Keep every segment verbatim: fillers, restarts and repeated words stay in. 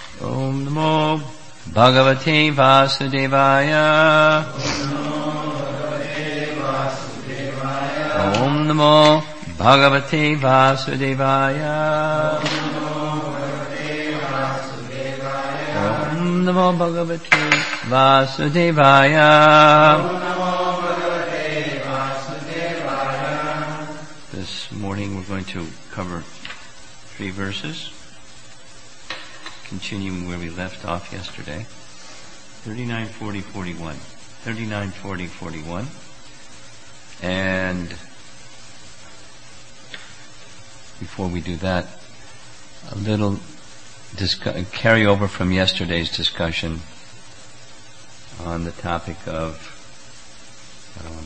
Om Namo Bhagavate Vasudevaya. Om Namo Bhagavate Vasudevaya. Om Namo Bhagavate Vasudevaya. This morning we're going to cover three verses, continuing where we left off yesterday. thirty-nine, forty, forty-one. thirty-nine, forty, forty-one. And before we do that, a little discu- carry over from yesterday's discussion on the topic of um,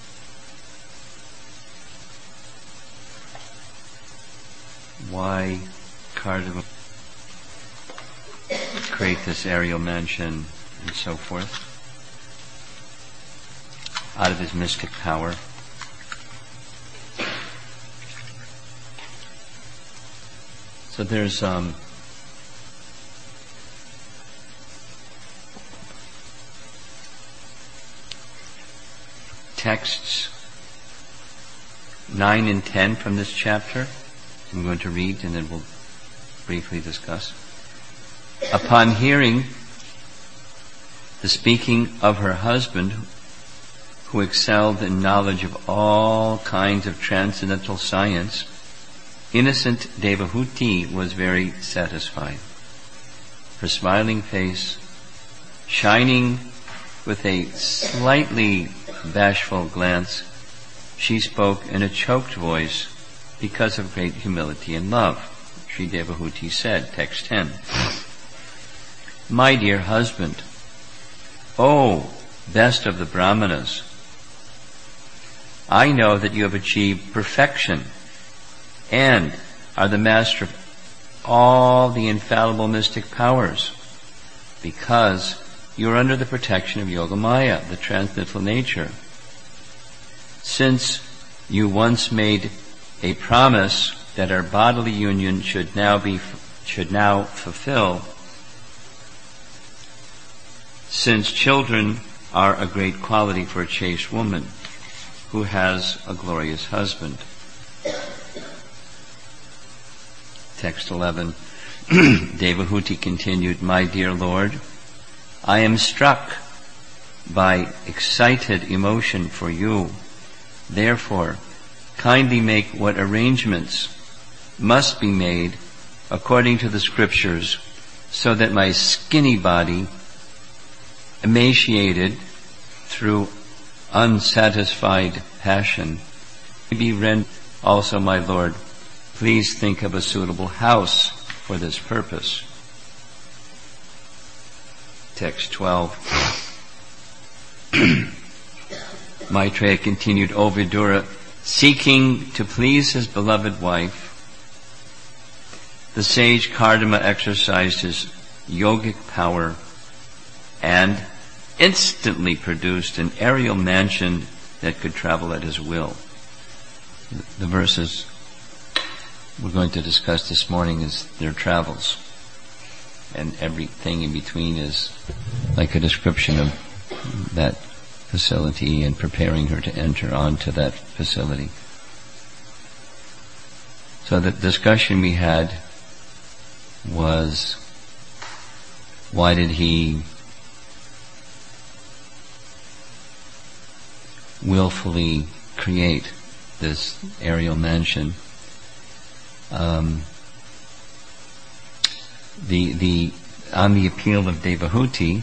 why Kardama create this aerial mansion and so forth out of his mystic power. So there's um, texts nine and ten from this chapter. I'm going to read and then we'll briefly discuss. Upon hearing the speaking of her husband, who excelled in knowledge of all kinds of transcendental science, innocent Devahuti was very satisfied. Her smiling face, shining with a slightly bashful glance, she spoke in a choked voice because of great humility and love. Sri Devahuti said, text ten, My dear husband, O best of the Brahmanas, I know that you have achieved perfection and are the master of all the infallible mystic powers, because you are under the protection of Yogamaya, the transcendental nature. Since you once made a promise that our bodily union should now be should now fulfill, since children are a great quality for a chaste woman who has a glorious husband. Text eleven. Devahuti continued, My dear Lord, I am struck by excited emotion for you. Therefore, kindly make what arrangements must be made according to the scriptures, so that my skinny body, emaciated through unsatisfied passion, may be rendered. Also, my Lord, please think of a suitable house for this purpose. Text twelve. Maitreya continued, O Vidura, seeking to please his beloved wife, the sage Kardama exercised his yogic power and instantly produced an aerial mansion that could travel at his will. The verses we're going to discuss this morning is their travels, and everything in between is like a description of that facility and preparing her to enter onto that facility. So the discussion we had was, why did he willfully create this aerial mansion? Um, the the on the appeal of Devahuti,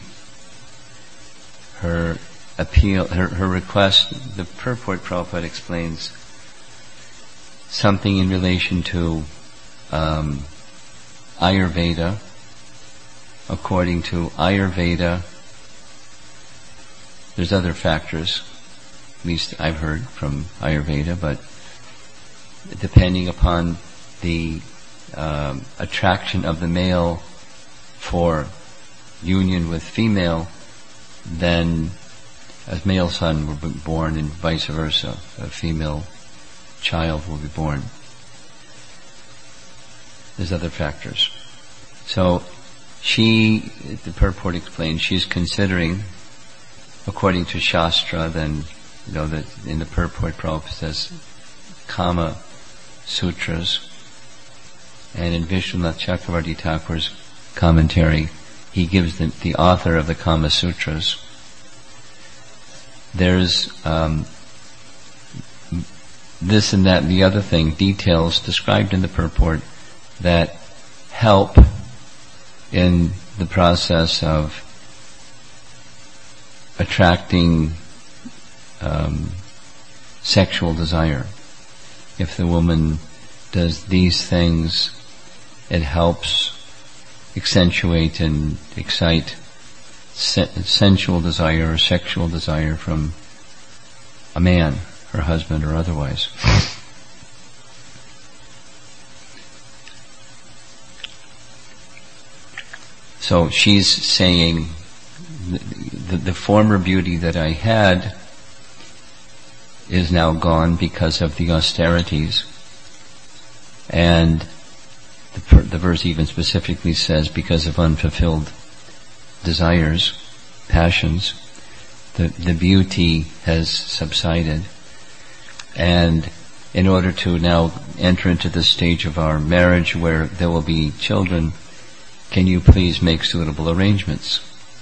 her appeal, her, her request, the purport Prabhupada explains something in relation to um, Ayurveda. According to Ayurveda, there's other factors, at least I've heard from Ayurveda, but depending upon the um, attraction of the male for union with female, then a male son will be born and vice versa. A female child will be born. There's other factors. So she, the purport explains, she's considering, according to Shastra, then, you know, that in the purport Prabhupada says Kama Sutras, and in Vishwanath Chakravarti Thakur's commentary, he gives the, the author of the Kama Sutras. There's um, this and that and the other thing, details described in the purport that help in the process of attracting um, sexual desire. If the woman does these things, it helps accentuate and excite se- sensual desire or sexual desire from a man, her husband or otherwise. So she's saying, the, the, the former beauty that I had is now gone because of the austerities. And the, the verse even specifically says, because of unfulfilled desires, passions, the, the beauty has subsided. And in order to now enter into the stage of our marriage where there will be children, can you please make suitable arrangements?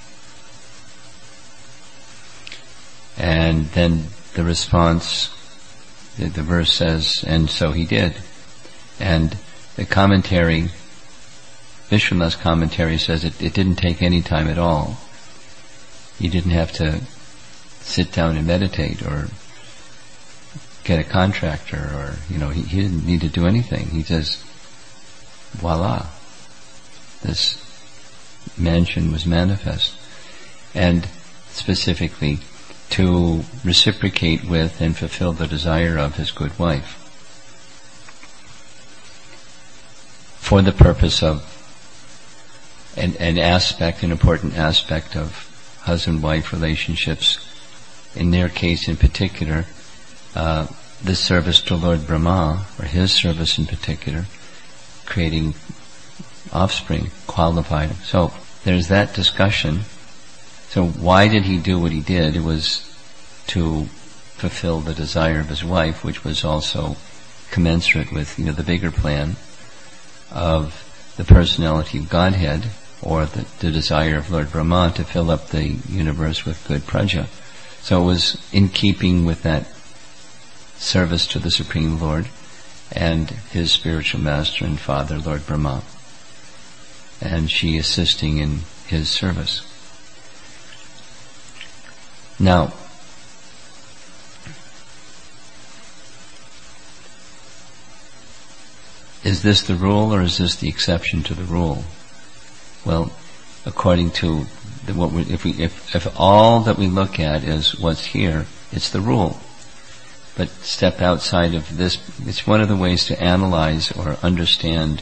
And then the response, the, the verse says, and so he did. And the commentary, Vishwanath's commentary says it, it didn't take any time at all. He didn't have to sit down and meditate or get a contractor, or, you know, he, he didn't need to do anything. He just, voila, this mansion was manifest. And specifically to reciprocate with and fulfill the desire of his good wife, for the purpose of an, an aspect, an important aspect of husband-wife relationships, in their case in particular, uh, the service to Lord Brahma, or his service in particular, creating offspring, qualified. So there's that discussion. So why did he do what he did? It was to fulfill the desire of his wife, which was also commensurate with, you know, the bigger plan of the personality of Godhead, or the, the desire of Lord Brahma to fill up the universe with good praja. So it was in keeping with that service to the Supreme Lord and his spiritual master and father, Lord Brahma, and she assisting in his service. Now, is this the rule or is this the exception to the rule? Well, according to the, what we, if we, if, if all that we look at is what's here, it's the rule. But step outside of this, it's one of the ways to analyze or understand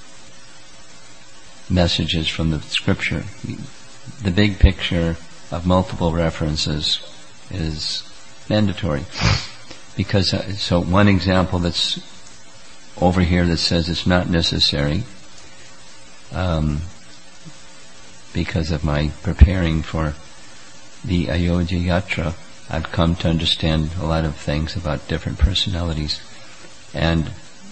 messages from the scripture. The big picture of multiple references is mandatory. Because, uh, so one example that's over here that says it's not necessary, um, because of my preparing for the Ayodhya Yatra, I've come to understand a lot of things about different personalities. And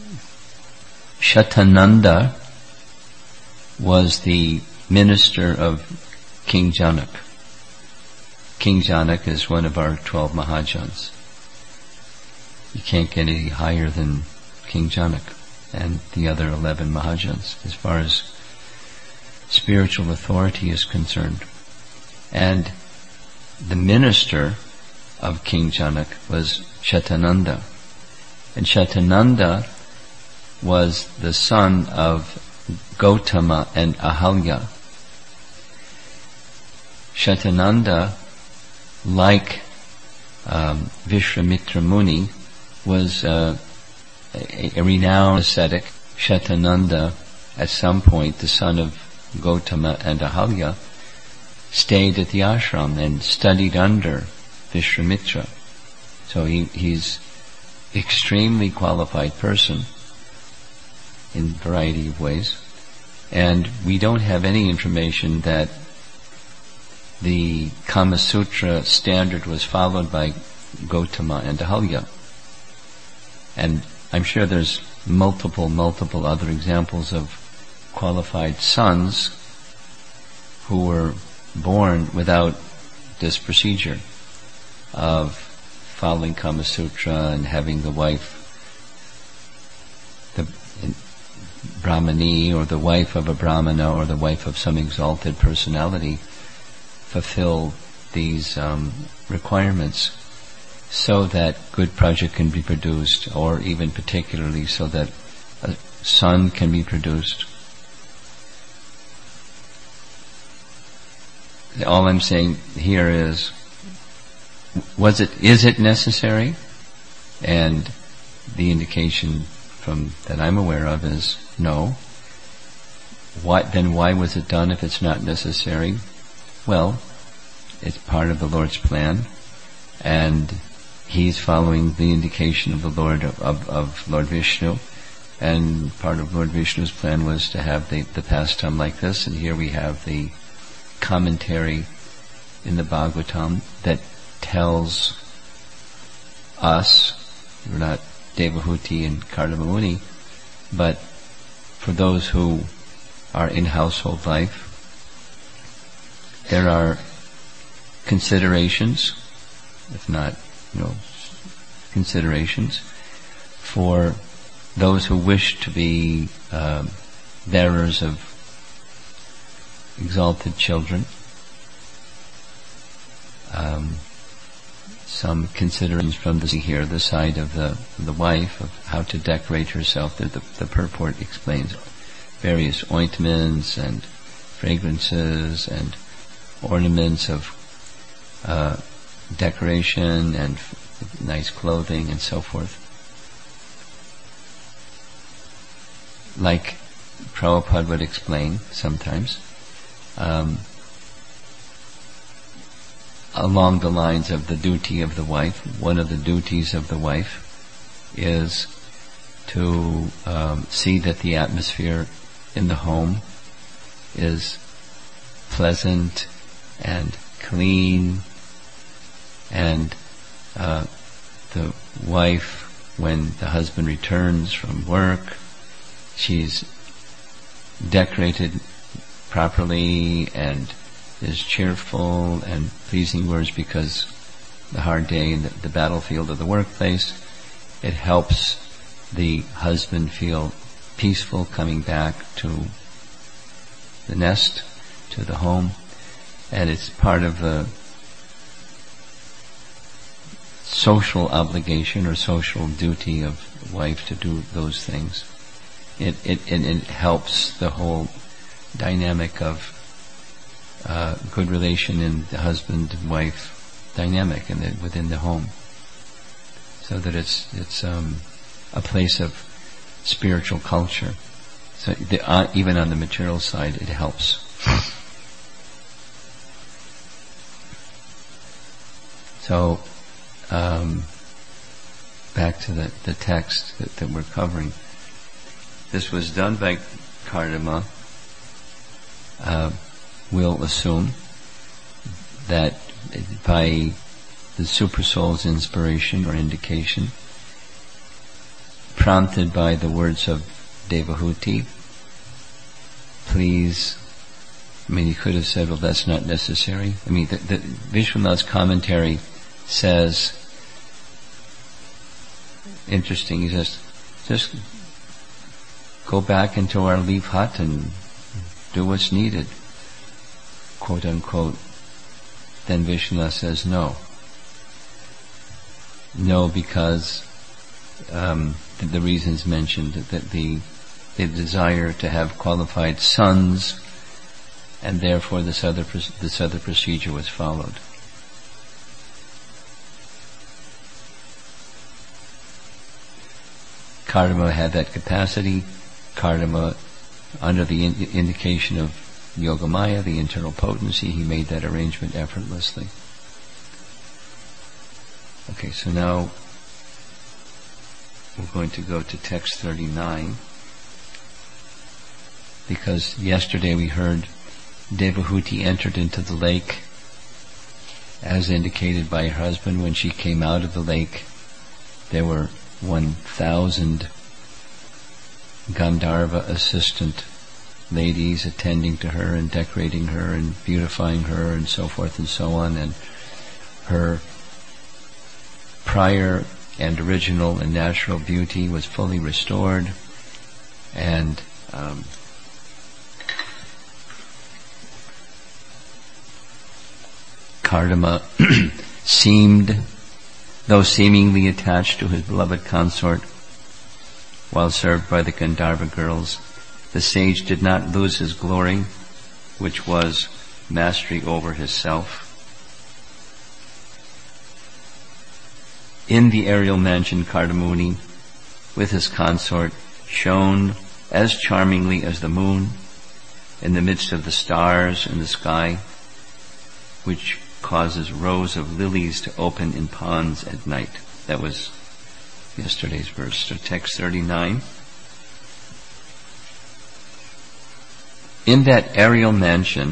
Shatananda was the minister of King Janak. King Janak is one of our twelve Mahajans. You can't get any higher than King Janak and the other eleven Mahajans as far as spiritual authority is concerned. And the minister of King Janak was Shatananda. And Shatananda was the son of Gautama and Ahalya. Shatananda, like um, Vishwamitra Muni, was uh, a, a renowned ascetic. Shatananda, at some point, the son of Gautama and Ahalya, stayed at the ashram and studied under Vishwamitra. So he, he's extremely qualified person in a variety of ways. And we don't have any information that the Kama Sutra standard was followed by Gotama and Ahalya. And I'm sure there's multiple, multiple other examples of qualified sons who were born without this procedure of following Kama Sutra and having the wife, the Brahmani, or the wife of a Brahmana, or the wife of some exalted personality, fulfill these um, requirements so that good praja can be produced, or even particularly so that a son can be produced. All I'm saying here is, was it, is it necessary? And the indication from that I'm aware of is no. Why, then why was it done if it's not necessary? Well, it's part of the Lord's plan, and He's following the indication of the Lord, of, of, of Lord Vishnu, and part of Lord Vishnu's plan was to have the, the pastime like this, and here we have the commentary in the Bhagavatam that tells us, we're not Devahuti and Kardama Muni, but for those who are in household life, there are considerations, if not, you know, considerations for those who wish to be uh, bearers of exalted children. Um, some considerations from the here, the side of the the wife, of how to decorate herself. The, the, the purport explains various ointments and fragrances and ornaments of uh, decoration and f- nice clothing and so forth. Like Prabhupada would explain sometimes, um, along the lines of the duty of the wife, one of the duties of the wife is to um, see that the atmosphere in the home is pleasant and clean, and uh, the wife, when the husband returns from work, she's decorated properly and is cheerful and pleasing words, because the hard day in the, the battlefield of the workplace, it helps the husband feel peaceful coming back to the nest, to the home, and it's part of the social obligation or social duty of the wife to do those things. It it it, it helps the whole dynamic of uh, good relation in the husband and wife dynamic in the, within the home, so that it's it's um, a place of spiritual culture. So the, uh, even on the material side, it helps. So um, back to the, the text that, that we're covering. This was done by Kardama. Uh, we'll assume that by the Super Soul's inspiration or indication, prompted by the words of Devahuti, please, I mean, he could have said, well, that's not necessary. I mean, the, the Vishwanath's commentary says, interesting, he says, just go back into our leaf hut and do what's needed, quote unquote. Then Vishwanath says no. No, because um, the, the reasons mentioned, that the, the desire to have qualified sons, and therefore this other this other procedure was followed. Kardama had that capacity. Kardama, under the in- indication of Yogamaya, the internal potency, he made that arrangement effortlessly. Okay, so now we're going to go to text thirty-nine. because yesterday we heard Devahuti entered into the lake as indicated by her husband. When she came out of the lake, there were one thousand Gandharva assistant ladies attending to her and decorating her and beautifying her and so forth and so on, and her prior and original and natural beauty was fully restored, and um, Kardama seemed, though seemingly attached to his beloved consort, while served by the Gandharva girls, the sage did not lose his glory, which was mastery over his self. In the aerial mansion, Kardamuni, with his consort, shone as charmingly as the moon in the midst of the stars in the sky, which causes rows of lilies to open in ponds at night. That was yesterday's verse. So text thirty-nine. In that aerial mansion,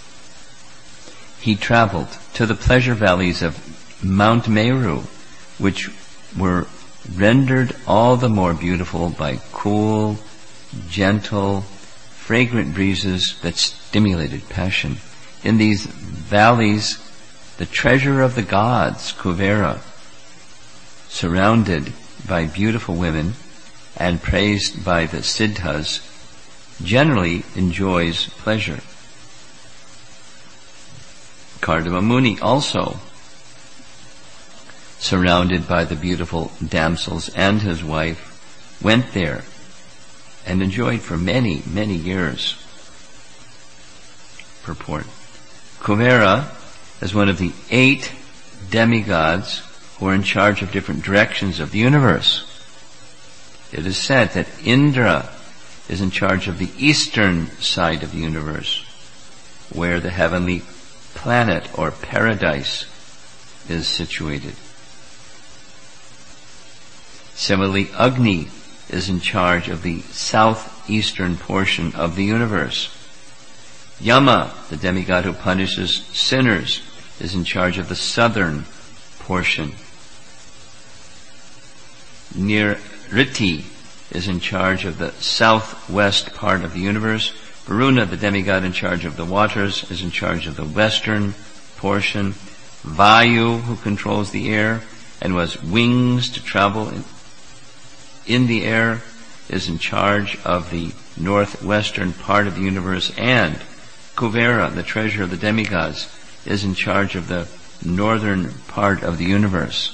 he traveled to the pleasure valleys of Mount Meru, which were rendered all the more beautiful by cool, gentle, fragrant breezes that stimulated passion. In these valleys, the treasure of the gods, Kuvera, surrounded by beautiful women and praised by the Siddhas, generally enjoys pleasure. Kardama Muni also, surrounded by the beautiful damsels and his wife, went there and enjoyed for many, many years. Purport. Kuvera is one of the eight demigods who are in charge of different directions of the universe. It is said that Indra is in charge of the eastern side of the universe, where the heavenly planet or paradise is situated. Similarly, Agni is in charge of the southeastern portion of the universe. Yama, the demigod who punishes sinners, is in charge of the southern portion. Nirriti is in charge of the southwest part of the universe. Varuna, the demigod in charge of the waters, is in charge of the western portion. Vayu, who controls the air and who has wings to travel in, in the air, is in charge of the northwestern part of the universe. And Kuvera, the treasure of the demigods, is in charge of the northern part of the universe.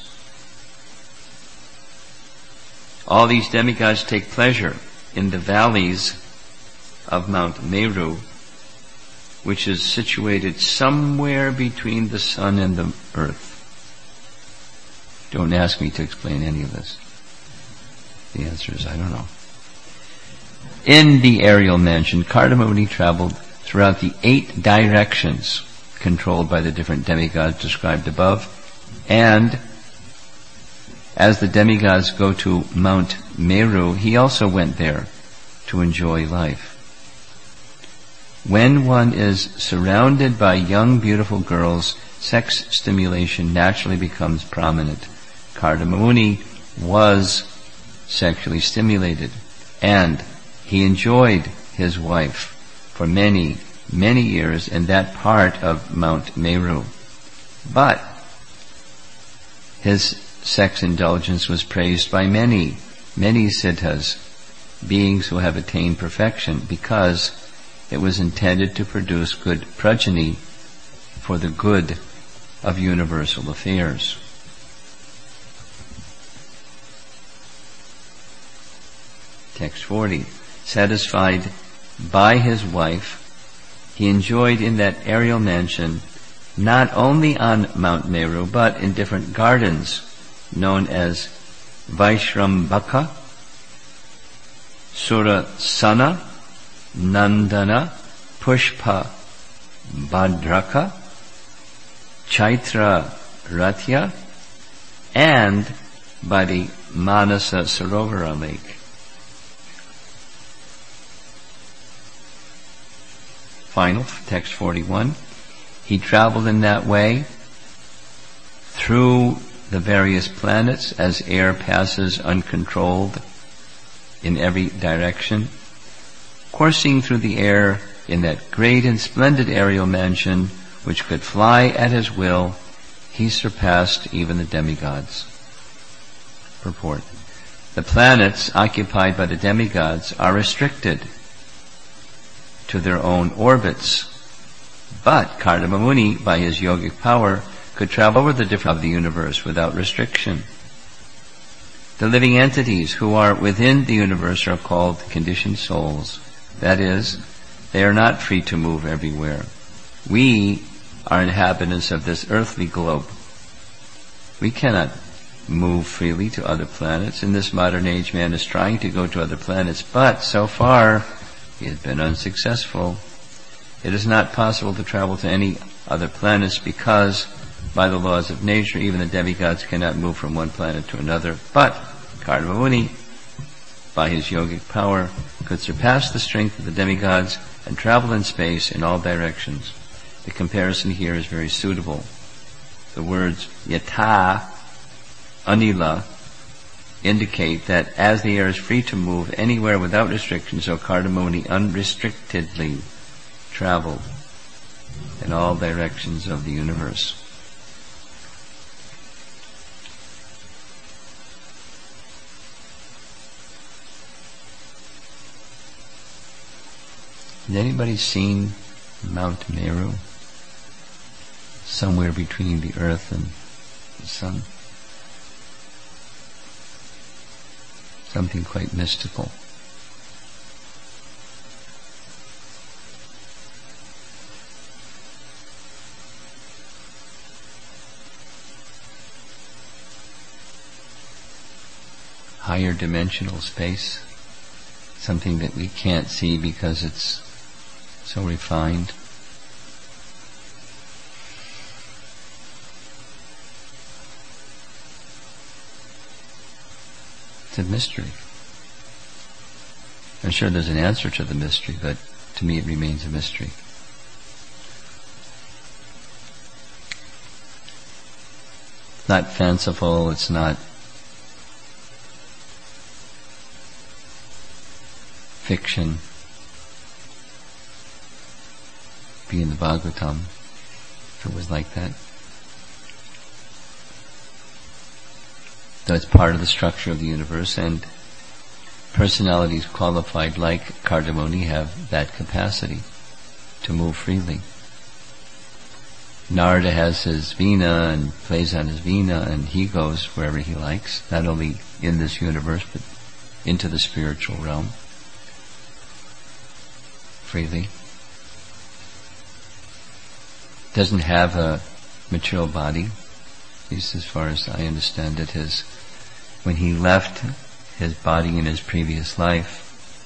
All these demigods take pleasure in the valleys of Mount Meru, which is situated somewhere between the sun and the earth. Don't ask me to explain any of this. The answer is, I don't know. In the aerial mansion, Kardama Muni traveled throughout the eight directions controlled by the different demigods described above, and as the demigods go to Mount Meru, he also went there to enjoy life. When one is surrounded by young, beautiful girls, sex stimulation naturally becomes prominent. Kardama Muni was sexually stimulated, and he enjoyed his wife for many, many years in that part of Mount Meru. But his sex indulgence was praised by many, many siddhas, beings who have attained perfection, because it was intended to produce good progeny for the good of universal affairs. Text forty. Satisfied by his wife, he enjoyed in that aerial mansion not only on Mount Meru, but in different gardens known as Vaishrambaka, Surasana, Nandana, Pushpa Bhadraka, Chaitra Ratya, and by the Manasa Sarovara lake. final, text forty-one. He traveled in that way through the various planets as air passes uncontrolled in every direction, coursing through the air in that great and splendid aerial mansion which could fly at his will. He surpassed even the demigods. Purport. The planets occupied by the demigods are restricted to their own orbits, but Kardama Muni, by his yogic power, could travel over the different of the universe without restriction. The living entities who are within the universe are called conditioned souls. That is, they are not free to move everywhere. We are inhabitants of this earthly globe. We cannot move freely to other planets. In this modern age, man is trying to go to other planets, but so far he has been unsuccessful. It is not possible to travel to any other planets because, by the laws of nature, even the demigods cannot move from one planet to another. But Kardama Muni, by his yogic power, could surpass the strength of the demigods and travel in space in all directions. The comparison here is very suitable. The words yata, anila, indicate that as the air is free to move anywhere without restriction, so Kardama Muni unrestrictedly traveled in all directions of the universe. Has anybody seen Mount Meru? Somewhere between the earth and the sun. Something quite mystical. Higher dimensional space. Something that we can't see because it's so refined. It's a mystery. I'm sure there's an answer to the mystery, but to me it remains a mystery. It's not fanciful, it's not fiction. Be in the Bhagavatam if it was like that. Though it's part of the structure of the universe, and personalities qualified like Kardama Muni have that capacity to move freely. Narada has his veena and plays on his veena, and he goes wherever he likes, not only in this universe but into the spiritual realm freely. Doesn't have a material body, at least as far as I understand it. His, when he left his body in his previous life,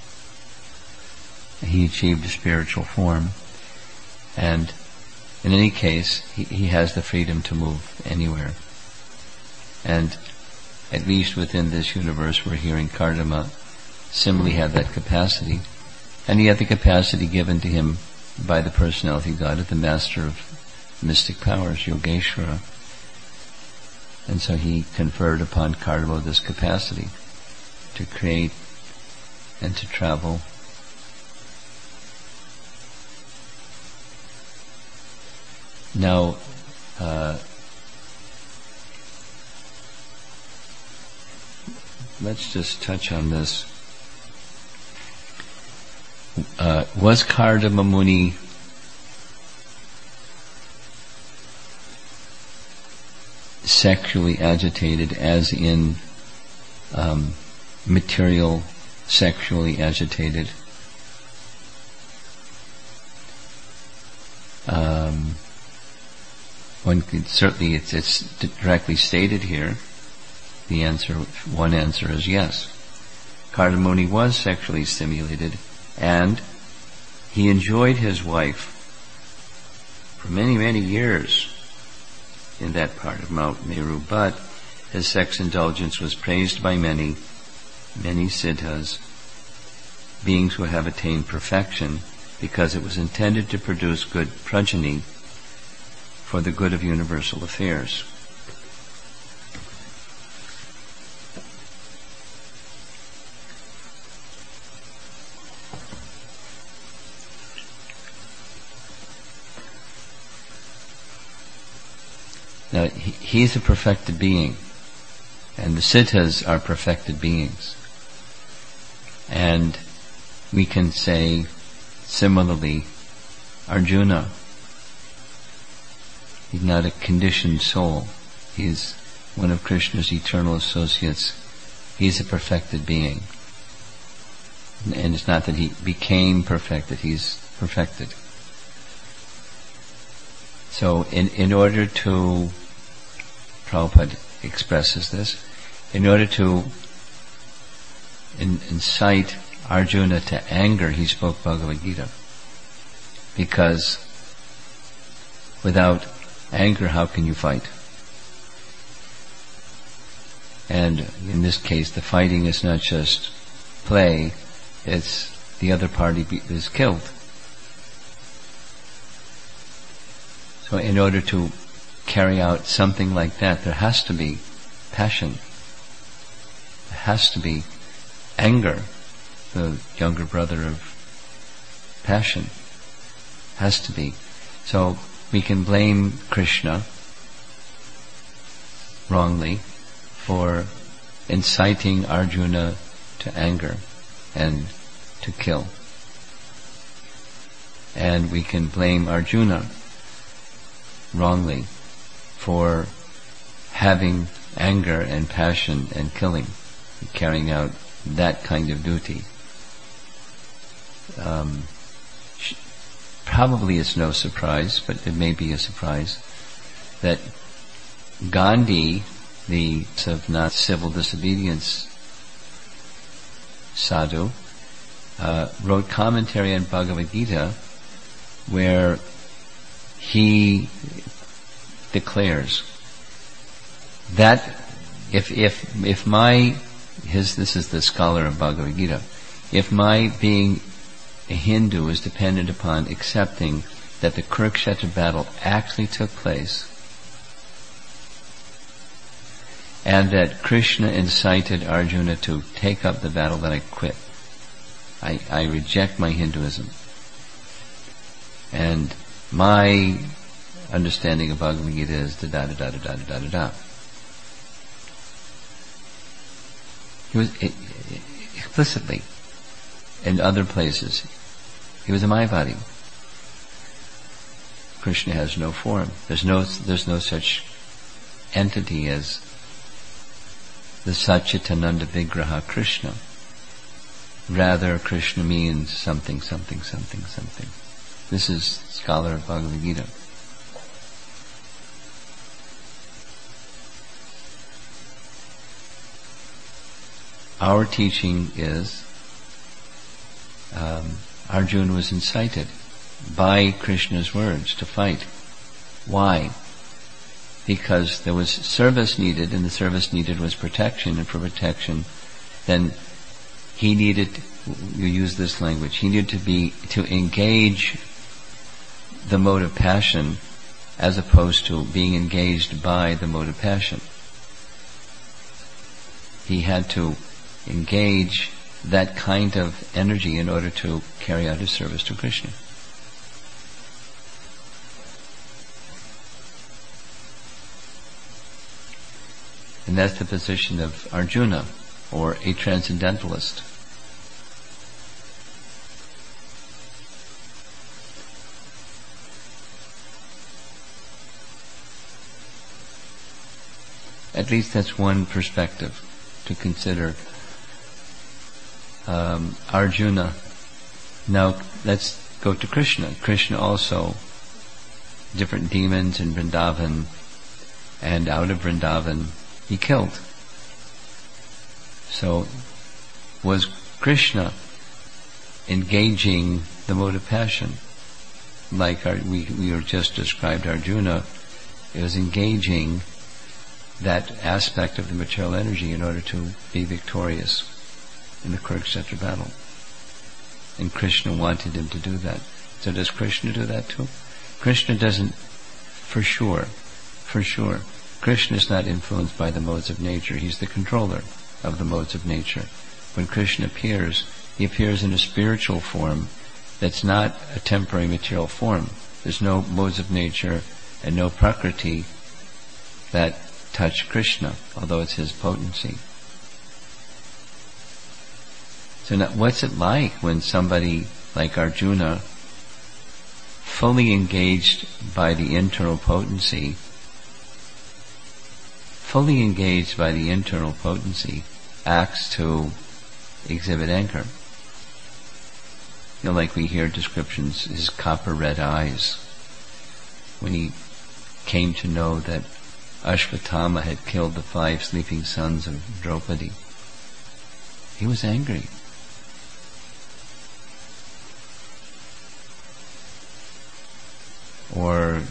he achieved a spiritual form, and in any case, he, he has the freedom to move anywhere. And at least within this universe, we're hearing Kardama similarly have that capacity, and he had the capacity given to him by the personality God, the master of mystic powers, Yogeshwara. And so he conferred upon Kardama this capacity to create and to travel. Now, uh, let's just touch on this. Uh, was Kardama Muni sexually agitated, as in um, material sexually agitated? Um, one could certainly, it's, it's directly stated here. The answer, one answer is yes. Kardama Muni was sexually stimulated, and he enjoyed his wife for many, many years in that part of Mount Meru, but his sex indulgence was praised by many, many siddhas, beings who have attained perfection, because it was intended to produce good progeny for the good of universal affairs. Now, he, he's a perfected being, and the Siddhas are perfected beings. And we can say, similarly, Arjuna, he's not a conditioned soul. He's one of Krishna's eternal associates. He's a perfected being. And it's not that he became perfected, he's perfected. So in, in order to, Prabhupada expresses this, in order to in, incite Arjuna to anger, he spoke Bhagavad Gita. Because without anger, how can you fight? And in this case, the fighting is not just play, it's the other party be, is killed. So in order to carry out something like that, there has to be passion. There has to be anger, the younger brother of passion. Has to be. So we can blame Krishna wrongly for inciting Arjuna to anger and to kill. And we can blame Arjuna wrongly for having anger and passion and killing, and carrying out that kind of duty. Um, probably it's no surprise, but it may be a surprise, that Gandhi, the of not civil disobedience sadhu, uh, wrote commentary on Bhagavad Gita where he declares that if if if my his this is the scholar of Bhagavad Gita, if my being a Hindu is dependent upon accepting that the Kurukshetra battle actually took place and that Krishna incited Arjuna to take up the battle, then I quit. I, I reject my Hinduism. And my understanding of Bhagavad Gita is da da da da da da da da da. He was it, it, explicitly in other places. He was a Mayavadi. Krishna has no form. There's no there's no such entity as the Satchitananda Vigraha Krishna. Rather, Krishna means something, something, something, something. This is scholar of Bhagavad Gita. Our teaching is um, Arjuna was incited by Krishna's words to fight. Why? Because there was service needed, and the service needed was protection, and for protection, then he needed, you use this language, he needed to be, to engage the mode of passion as opposed to being engaged by the mode of passion. He had to engage that kind of energy in order to carry out his service to Krishna. And that's the position of Arjuna, or a transcendentalist. At least that's one perspective to consider. Um, Arjuna. Now let's go to Krishna. Krishna also, different demons in Vrindavan, and out of Vrindavan he killed. So was Krishna engaging the mode of passion? Like our, we, we were just described Arjuna, it was engaging that aspect of the material energy in order to be victorious in the Kurukshetra battle. And Krishna wanted him to do that. So does Krishna do that too? Krishna doesn't, for sure, for sure. Krishna is not influenced by the modes of nature. He's the controller of the modes of nature. When Krishna appears, he appears in a spiritual form that's not a temporary material form. There's no modes of nature and no prakriti that touch Krishna, although it's his potency. So now, what's it like when somebody like Arjuna, fully engaged by the internal potency, fully engaged by the internal potency, acts to exhibit anger? You know, like we hear descriptions, his copper red eyes, when he came to know that Ashvatthama had killed the five sleeping sons of Draupadi. He was angry. Or,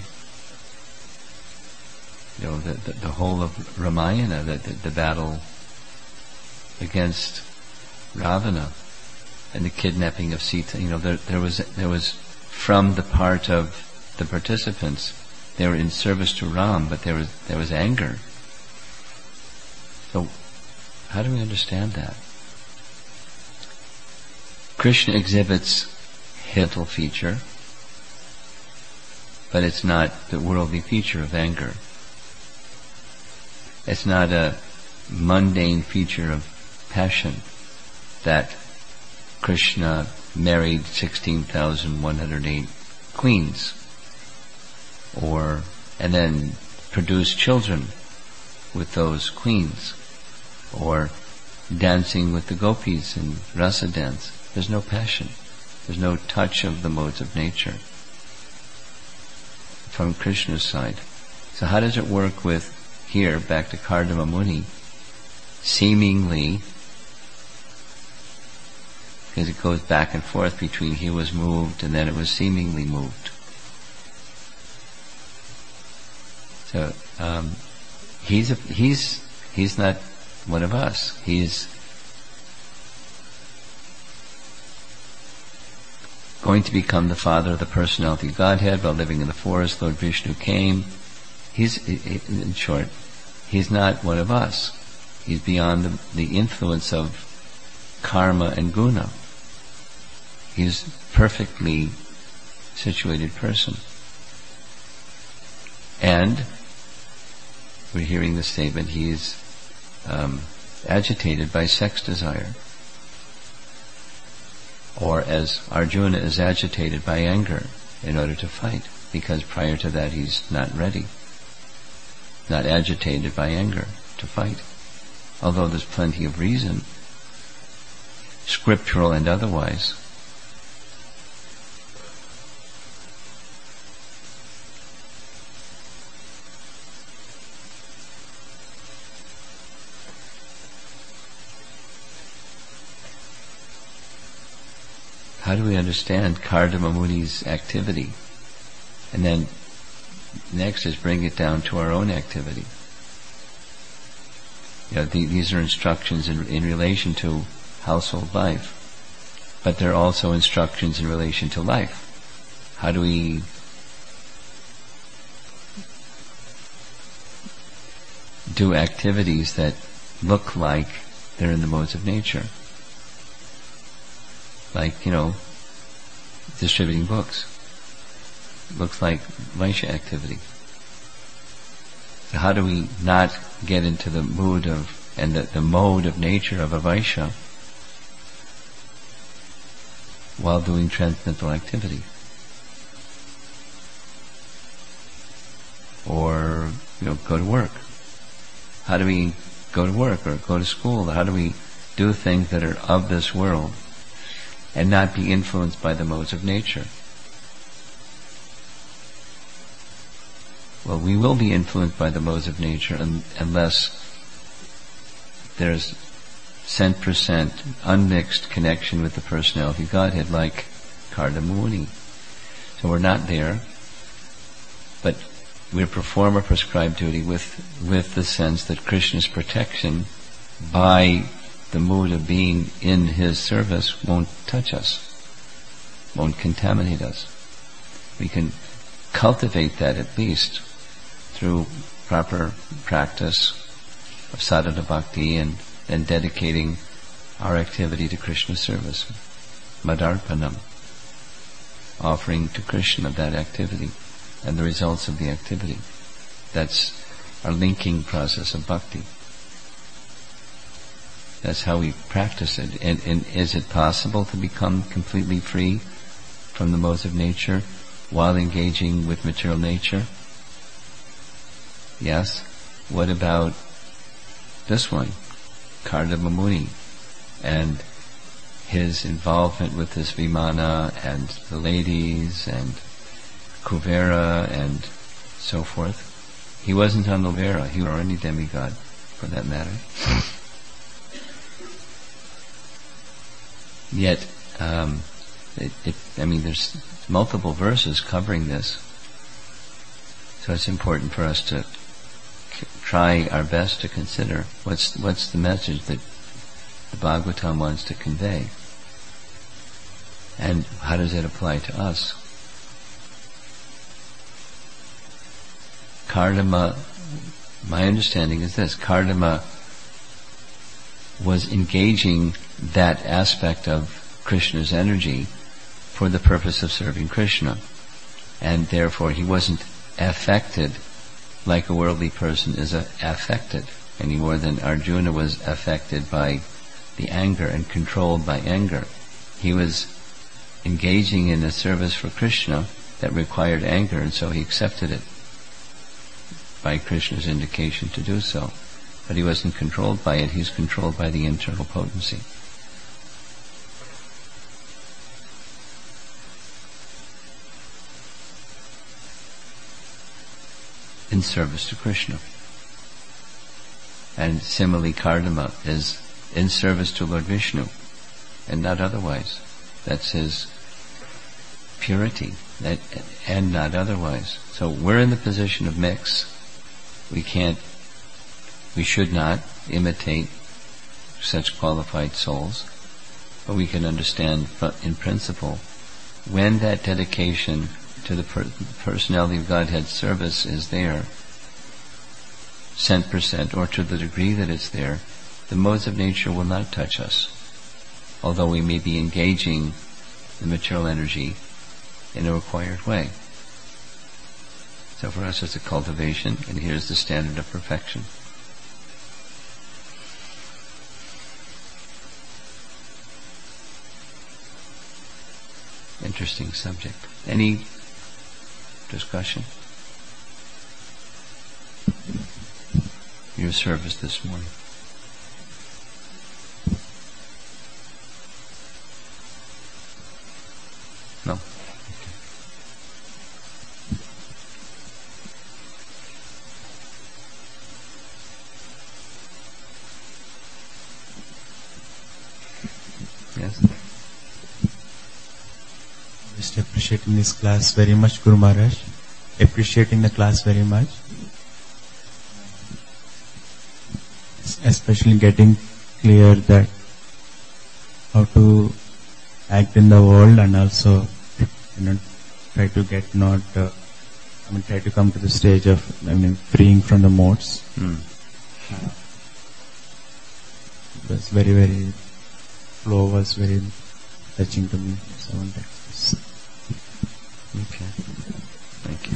you know, the, the, the whole of Ramayana, the, the, the battle against Ravana and the kidnapping of Sita. You know, there, there was there was from the part of the participants, they were in service to Ram, but there was there was anger. So, how do we understand that? Krishna exhibits Hital feature, but it's not the worldly feature of anger. It's not a mundane feature of passion that Krishna married sixteen thousand one hundred eight queens, or and then produced children with those queens, or dancing with the gopis in rasa dance. There's no passion. There's no touch of the modes of nature from Krishna's side. So how does it work with, here, back to Kardama Muni, seemingly, because it goes back and forth between he was moved and then it was seemingly moved. So um, he's a, he's he's not one of us. He's going to become the father of the personality of Godhead while living in the forest. Lord Vishnu came. He's, in short, he's not one of us. He's beyond the, the influence of karma and guna. He's a perfectly situated person. And we're hearing the statement, he is um, agitated by sex desire. Or as Arjuna is agitated by anger in order to fight, because prior to that he's not ready, not agitated by anger to fight. Although there's plenty of reason, scriptural and otherwise. How do we understand Kardama Muni's activity? And then next is bring it down to our own activity. You know, the, these are instructions in, in relation to household life, but they're also instructions in relation to life. How do we do activities that look like they're in the modes of nature? Like, you know, distributing books. Looks like Vaishya activity. So how do we not get into the mood of, and the, the mode of nature of a Vaishya while doing transcendental activity? Or, you know, go to work. How do we go to work or go to school? How do we do things that are of this world and not be influenced by the modes of nature? Well, we will be influenced by the modes of nature un- unless there's cent percent unmixed connection with the personality of Godhead, like Kardama Muni. So we're not there, but we perform a prescribed duty with with the sense that Krishna's protection by the mood of being in his service won't touch us. won't contaminate us. We can cultivate that at least through proper practice of sadhana bhakti and, and dedicating our activity to Krishna service. Madarpanam, offering to Krishna that activity and the results of the activity. That's our linking process of bhakti. That's how we practice it. And, and is it possible to become completely free from the modes of nature while engaging with material nature? Yes. What about this one, Kardama Muni, and his involvement with this Vimana and the ladies and Kuvera and so forth? He wasn't on Kuvera, he was any demigod for that matter. Yet, um, it, it, I mean, there's multiple verses covering this, so it's important for us to c- try our best to consider what's what's the message that the Bhagavatam wants to convey, and how does it apply to us. Kardama, my understanding is this: Kardama was engaging that aspect of Krishna's energy for the purpose of serving Krishna. And therefore he wasn't affected like a worldly person is affected, any more than Arjuna was affected by the anger and controlled by anger. He was engaging in a service for Krishna that required anger, and so he accepted it by Krishna's indication to do so. But he wasn't controlled by it, he's controlled by the internal potency. In service to Krishna. And similarly, Kardama is in service to Lord Vishnu, and not otherwise. That's his purity, that, and not otherwise. So we're in the position of mix. We can't, we should not imitate such qualified souls, but we can understand in principle when that dedication to the per- personality of Godhead service is there, cent percent, or to the degree that it's there, the modes of nature will not touch us, although we may be engaging the material energy in a required way. So for us it's a cultivation, and here's the standard of perfection. Interesting subject. Any discussion? Your service this morning. No? Yes? Just appreciating this class very much, Guru Maharaj. Appreciating the class very much. Especially getting clear that how to act in the world, and also, you know, try to get not, uh, I mean, try to come to the stage of, I mean, freeing from the modes. Hmm. Uh, it was very, very, flow was very touching to me. So I want to express. Okay. Thank you.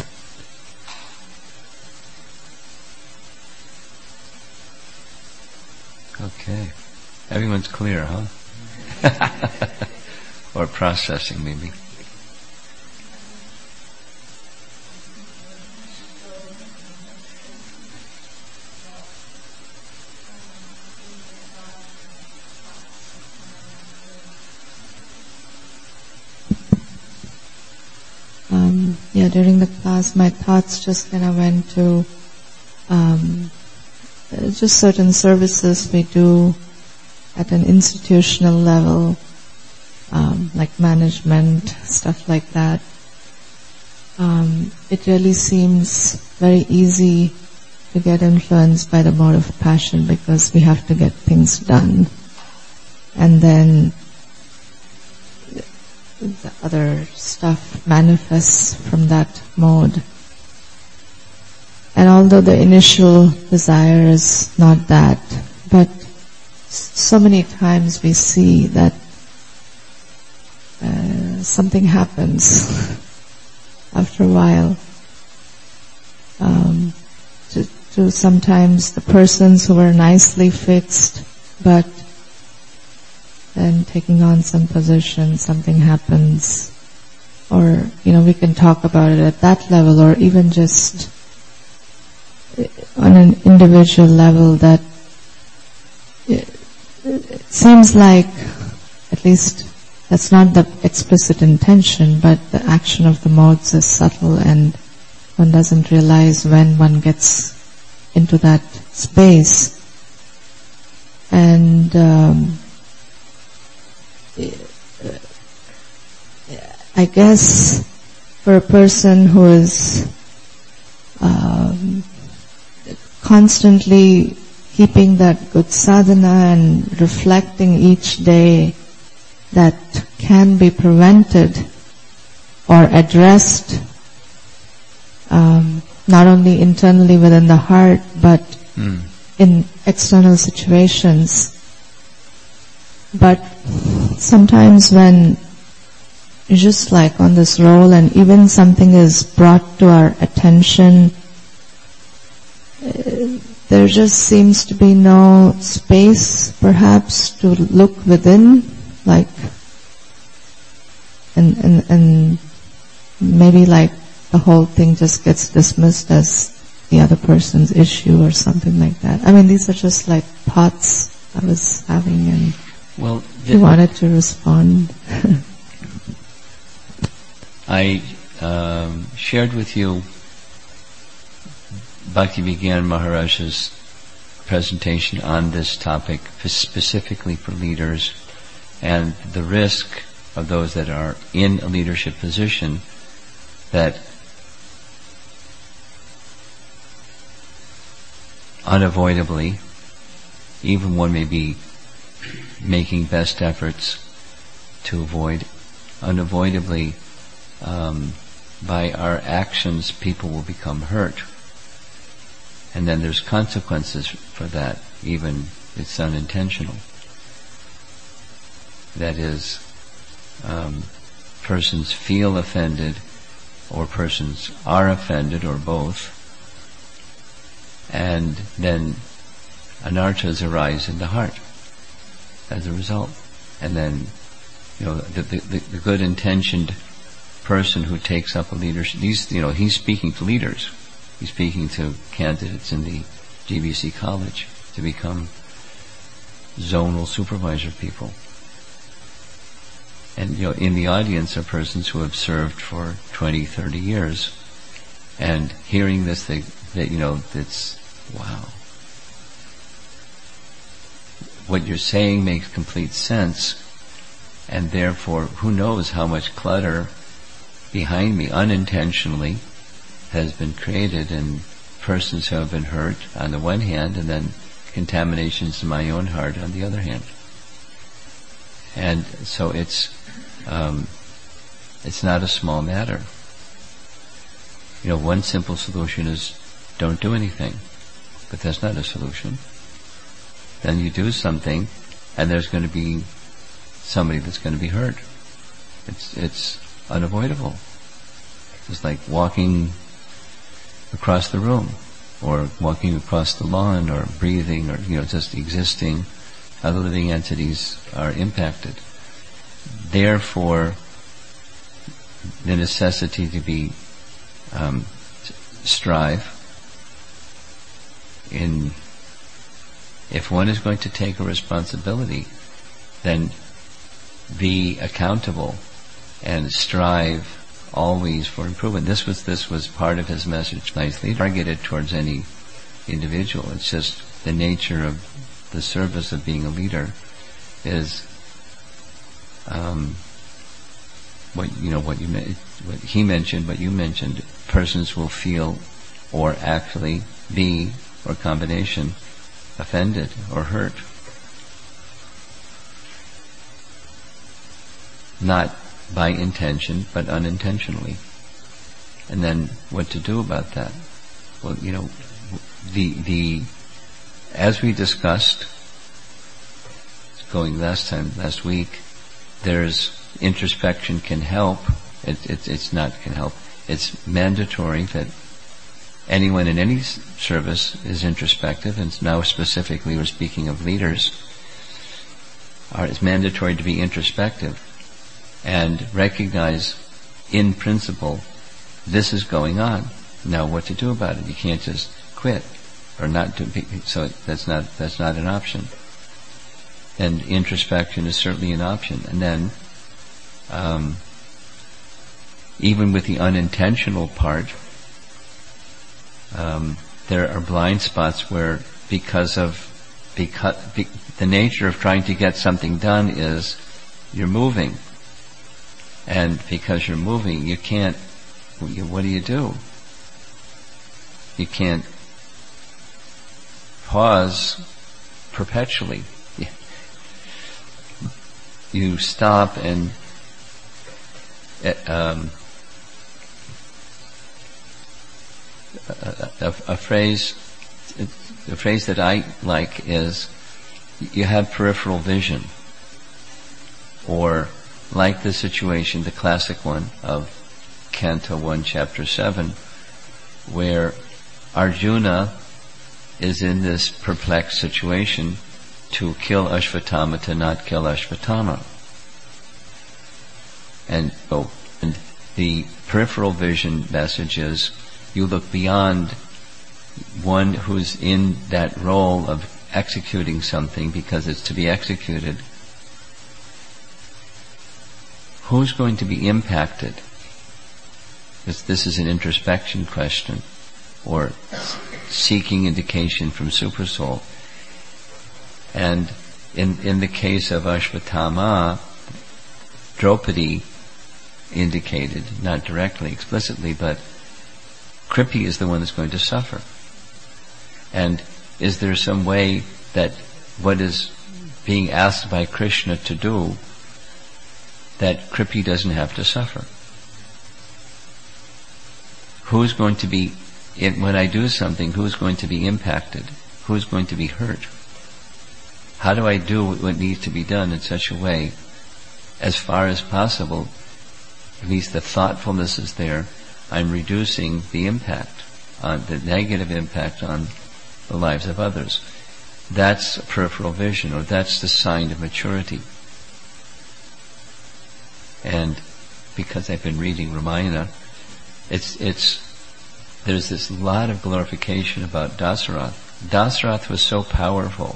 Okay. Everyone's clear, huh? Or processing, maybe. Um, yeah, during the class, my thoughts just kind of went to um, just certain services we do at an institutional level, um, like management, stuff like that. Um, it really seems very easy to get influenced by the mode of passion because we have to get things done. And then the other stuff manifests from that mode. And although the initial desire is not that, but so many times we see that uh, something happens after a while. Um, to, to sometimes the persons who were nicely fixed, but then taking on some position, something happens. Or, you know, we can talk about it at that level, or even just on an individual level, that it, it seems like, at least that's not the explicit intention, but the action of the modes is subtle, and one doesn't realize when one gets into that space. And um, I guess for a person who is um, constantly keeping that good sadhana and reflecting each day, that can be prevented or addressed um, not only internally within the heart, but mm. in external situations. But sometimes when you're just like on this roll and even something is brought to our attention, uh, there just seems to be no space perhaps to look within, like, and, and, and maybe like the whole thing just gets dismissed as the other person's issue or something like that. I mean, these are just like thoughts I was having, and well, you wanted to respond. I um, shared with you Bhakti-Vigyan Maharaj's presentation on this topic specifically for leaders, and the risk of those that are in a leadership position, that unavoidably, even one may be making best efforts to avoid, unavoidably, um, by our actions, people will become hurt. And then there's consequences for that, even if it's unintentional. That is, um, persons feel offended, or persons are offended, or both, and then anarthas arise in the heart as a result. And then, you know, the, the, the good intentioned person who takes up a leadership, these, you know, he's speaking to leaders. He's speaking to candidates in the G B C college to become zonal supervisor people. And, you know, in the audience are persons who have served for twenty, thirty years. And hearing this, they, they you know, it's, wow. What you're saying makes complete sense, and therefore, who knows how much clutter behind me, unintentionally, has been created, and persons who have been hurt on the one hand, and then contaminations in my own heart on the other hand. And so it's um, it's not a small matter. You know, one simple solution is don't do anything, but that's not a solution. Then you do something, and there's going to be somebody that's going to be hurt. It's it's unavoidable. It's like walking across the room, or walking across the lawn, or breathing, or, you know, just existing. Other living entities are impacted. Therefore, the necessity to be um, strive in, if one is going to take a responsibility, then be accountable and strive always for improvement. This was this was part of his message, nicely targeted towards any individual. It's just the nature of the service of being a leader is um, what you know what you what he mentioned, what you mentioned. Persons will feel, or actually be, or combination, offended or hurt. Not by intention, but unintentionally. And then what to do about that? Well, you know, the, the, as we discussed, going last time, last week, there's introspection can help. It, it, it's not can help. It's mandatory that anyone in any service is introspective, and now specifically we're speaking of leaders. Are, it's mandatory to be introspective and recognize in principle this is going on. Now what to do about it? You can't just quit or not do, so that's not, that's not an option. And introspection is certainly an option. And then, um, even with the unintentional part, um, there are blind spots where, because of because be, the nature of trying to get something done is you're moving, and because you're moving, you can't. What do you do? You can't pause perpetually. You stop and um, a, a, a phrase, a phrase that I like is, you have peripheral vision, or like the situation, the classic one of Canto one, Chapter seven, where Arjuna is in this perplexed situation to kill Ashvatthama, to not kill Ashvatthama. And, oh, and the peripheral vision message is, you look beyond one who's in that role of executing something because it's to be executed. Who's going to be impacted? This, this is an introspection question, or seeking indication from Supersoul. And in in the case of Ashvatthama, Draupadi indicated, not directly, explicitly, but Kripi is the one that's going to suffer. And is there some way that what is being asked by Krishna to do, that Kripi doesn't have to suffer? Who's going to be, when I do something, who's going to be impacted? Who's going to be hurt? How do I do what needs to be done in such a way, as far as possible, at least the thoughtfulness is there, I'm reducing the impact, on the negative impact on the lives of others. That's a peripheral vision, or that's the sign of maturity. And because I've been reading Ramayana, it's, it's, there's this lot of glorification about Dasarath. Dasarath was so powerful.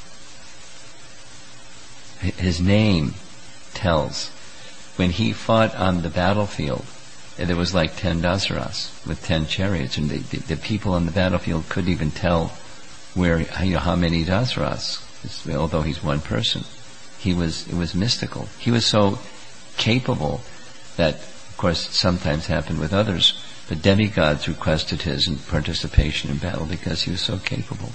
His name tells. When he fought on the battlefield, there was like ten Dasaraths with ten chariots, and the, the, the people on the battlefield couldn't even tell where, you know, how many Dasaraths, although he's one person. He was, it was mystical. He was so capable that, of course, it sometimes happened with others, but demigods requested his participation in battle because he was so capable.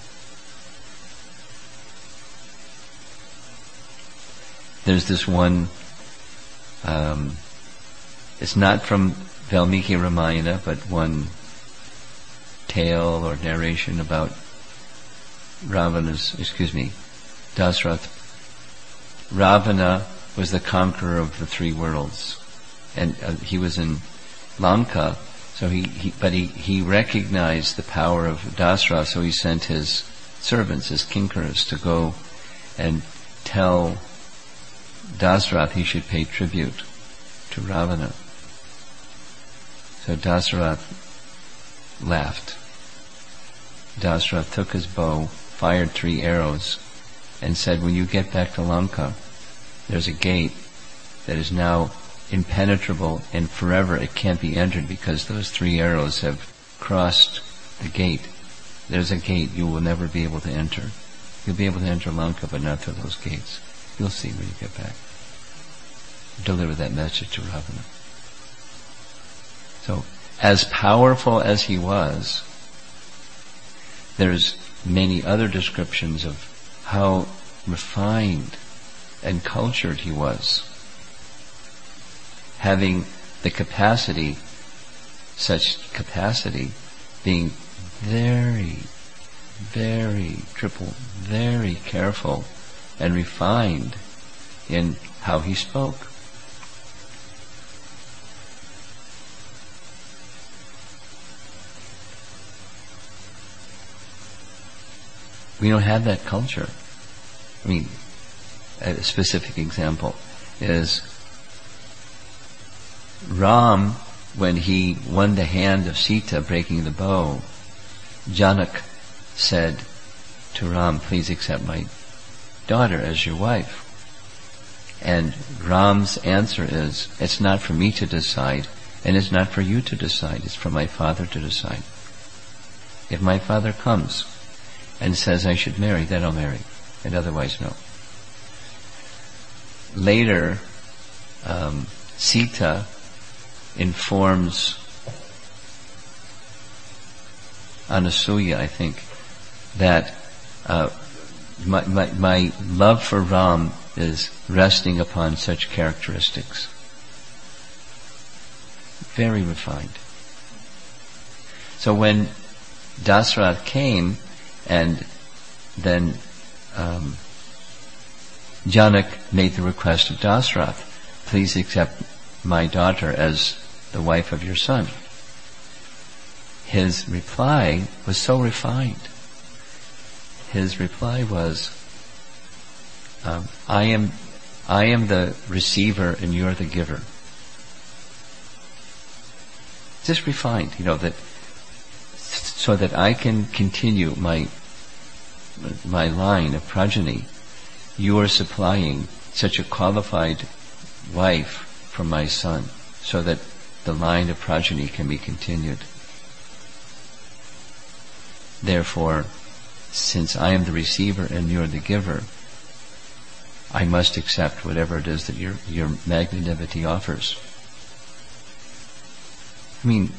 There's this one, um, it's not from Valmiki Ramayana, but one tale or narration about Ravana's, excuse me, Dasarath. Ravana was the conqueror of the three worlds, and uh, he was in Lanka, so he, he but he, he recognized the power of Dasarath, so he sent his servants, his kinkaras, to go and tell Dasarath he should pay tribute to Ravana. So Dasarath laughed. Dasarath took his bow, fired three arrows, and said, when you get back to Lanka, there's a gate that is now impenetrable, and forever it can't be entered because those three arrows have crossed the gate. There's a gate you will never be able to enter. You'll be able to enter Lanka, but not through those gates. You'll see when you get back. Deliver that message to Ravana. So, as powerful as he was, there's many other descriptions of how refined and cultured he was. having the capacity, such capacity, being very, very, triple, very careful and refined in how he spoke. We don't have that culture. I mean, a specific example is Ram, when he won the hand of Sita breaking the bow, Janak said to Ram, please accept my daughter as your wife. And Ram's answer is, it's not for me to decide, and it's not for you to decide, it's for my father to decide. If my father comes and says I should marry, then I'll marry, and otherwise no. Later, um, Sita informs Anasuya, I think, that uh, my, my, my love for Ram is resting upon such characteristics. Very refined. So when Dasarath came, and then um, Janak made the request of Dasarath, please accept my daughter as the wife of your son. His reply was so refined. His reply was, um, I am, I am the receiver and you're the giver. Just refined, you know, that so that I can continue my my line of progeny. You are supplying such a qualified wife for my son, so that the line of progeny can be continued. Therefore, since I am the receiver and you're the giver, I must accept whatever it is that your your magnanimity offers. I mean,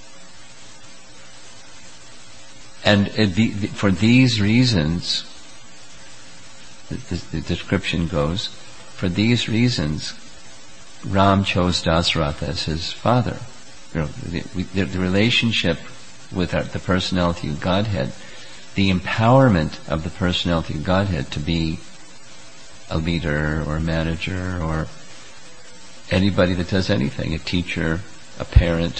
and it be, for these reasons, the, the, the description goes, for these reasons, Ram chose Dasarath as his father. You know, the, the, the relationship with our, the personality of Godhead, the empowerment of the personality of Godhead to be a leader or a manager or anybody that does anything, a teacher, a parent,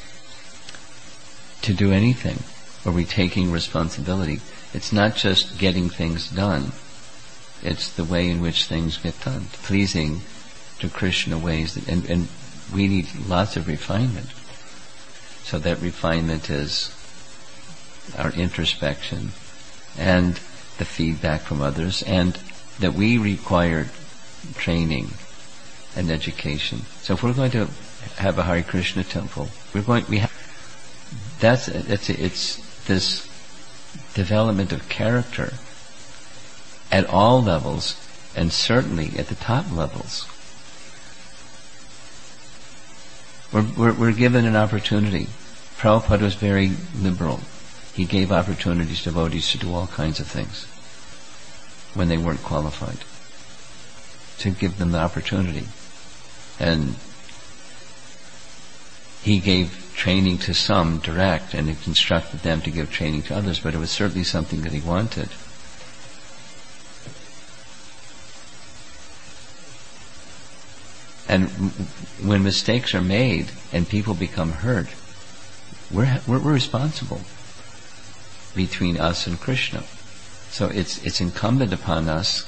to do anything, where we're taking responsibility. It's not just getting things done, it's the way in which things get done, pleasing to Krishna ways, that, and, and we need lots of refinement. So that refinement is our introspection and the feedback from others, and that we require training and education. So if we're going to have a Hare Krishna temple, we're going, we have, that's, it's, it's this development of character at all levels, and certainly at the top levels. We're, we're, we're given an opportunity. Prabhupada was very liberal. He gave opportunities to devotees to do all kinds of things when they weren't qualified, to give them the opportunity. And he gave training to some direct, and he instructed them to give training to others, but it was certainly something that he wanted. And when mistakes are made and people become hurt, we're, we're, we're responsible between us and Krishna. So it's it's incumbent upon us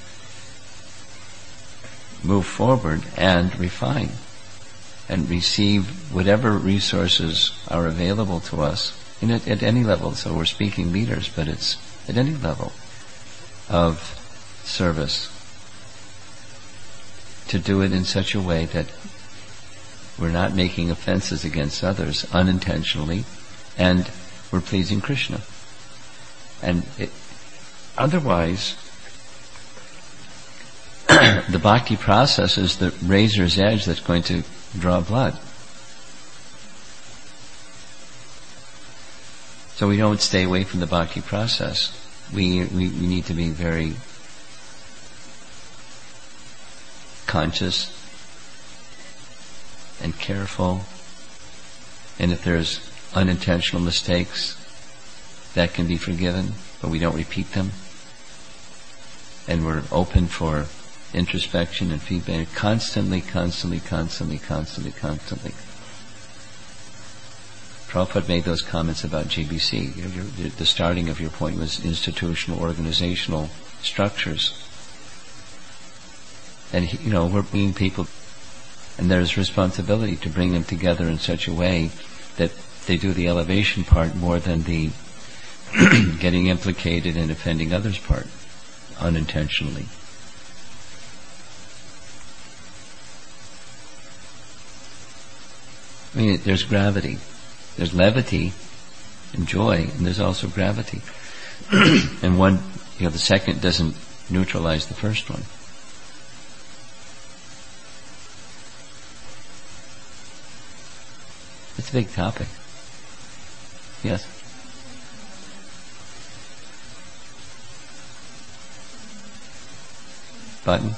move forward and refine and receive whatever resources are available to us in at, at any level. So we're speaking leaders, but it's at any level of service, to do it in such a way that we're not making offenses against others unintentionally, and we're pleasing Krishna. And it, otherwise, the bhakti process is the razor's edge that's going to draw blood. So we don't stay away from the bhakti process. We, we, we need to be very conscious and careful. And if there's unintentional mistakes, that can be forgiven, but we don't repeat them. And we're open for introspection and feedback constantly, constantly, constantly, constantly, constantly. Prabhupada made those comments about G B C. You know, your, the starting of your point was institutional, organizational structures. And, you know, we're being people, and there's responsibility to bring them together in such a way that they do the elevation part more than the getting implicated and offending others part, unintentionally. I mean, there's gravity. There's levity and joy, and there's also gravity. And one, you know, the second doesn't neutralize the first one. It's a big topic. Yes? Button?